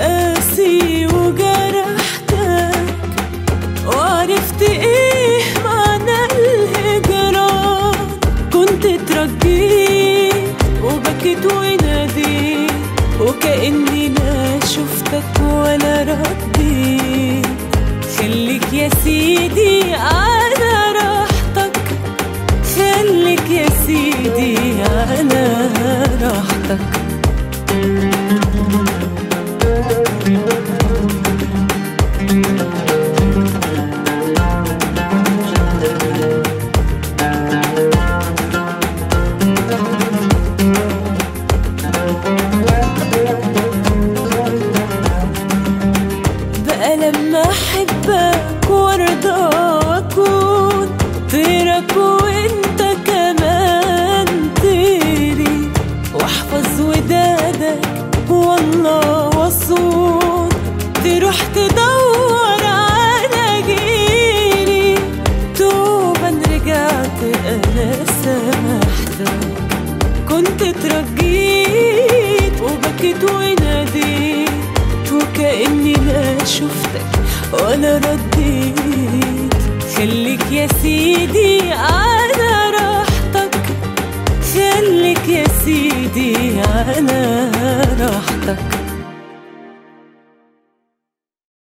قاسي وجرحتك، وعرفت ايه معنى الهجران. كنت اترجيت وبكيت وناديت، وكأني لا شفتك ولا رديت. خليك يا سيدي على راحتك، خليك يا سيدي على راحتك. بقى لما احبك وارضى واكون طيرك وانت كمان طيري، واحفظ ودادك والله واصون، تروح تدور على جيري. توبا رجعت انا سامحتك، كنت اترجيت وبكيت وناديت، وكأني لا شفتك ولا رديت. خليك يا سيدي على راحتك، خليك يا سيدي على راحتك.